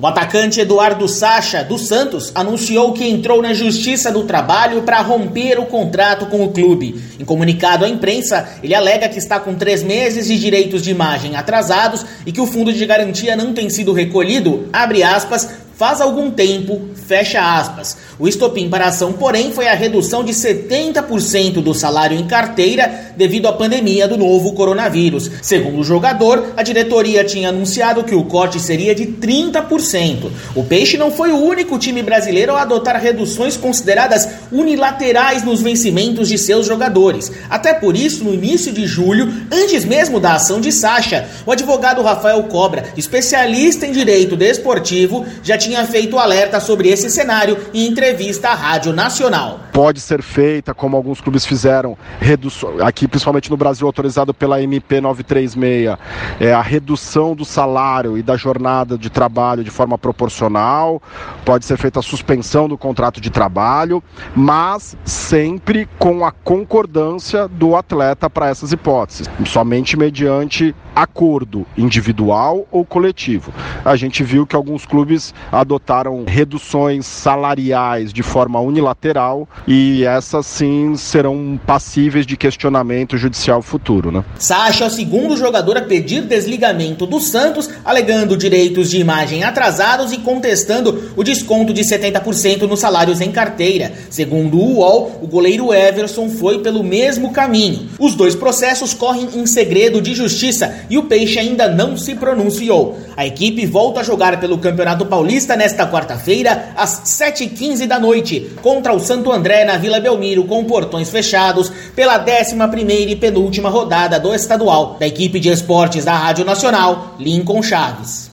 O atacante Eduardo Sacha, do Santos, anunciou que entrou na Justiça do Trabalho para romper o contrato com o clube. Em comunicado à imprensa, ele alega que está com 3 meses de direitos de imagem atrasados e que o fundo de garantia não tem sido recolhido, abre aspas, faz algum tempo, fecha aspas. O estopim para a ação, porém, foi a redução de 70% do salário em carteira devido à pandemia do novo coronavírus. Segundo o jogador, a diretoria tinha anunciado que o corte seria de 30%. O Peixe não foi o único time brasileiro a adotar reduções consideradas unilaterais nos vencimentos de seus jogadores. Até por isso, no início de julho, antes mesmo da ação de Sacha, o advogado Rafael Cobra, especialista em direito desportivo, já tinha feito alerta sobre esse cenário em entrevista à Rádio Nacional. Pode ser feita, como alguns clubes fizeram, aqui principalmente no Brasil, autorizado pela MP 936, a redução do salário e da jornada de trabalho de forma proporcional, pode ser feita a suspensão do contrato de trabalho, mas sempre com a concordância do atleta para essas hipóteses, somente mediante acordo individual ou coletivo. A gente viu que alguns clubes adotaram reduções salariais de forma unilateral e essas sim serão passíveis de questionamento judicial futuro, né? Sacha é o segundo jogador a pedir desligamento do Santos, alegando direitos de imagem atrasados e contestando o desconto de 70% nos salários em carteira. Segundo o UOL, o goleiro Everson foi pelo mesmo caminho. Os dois processos correm em segredo de justiça e o Peixe ainda não se pronunciou. A equipe volta a jogar pelo Campeonato Paulista nesta quarta-feira, às 7h15 da noite, contra o Santo André na Vila Belmiro, com portões fechados, pela 11ª e penúltima rodada do estadual. Da equipe de esportes da Rádio Nacional, Lincoln Chaves.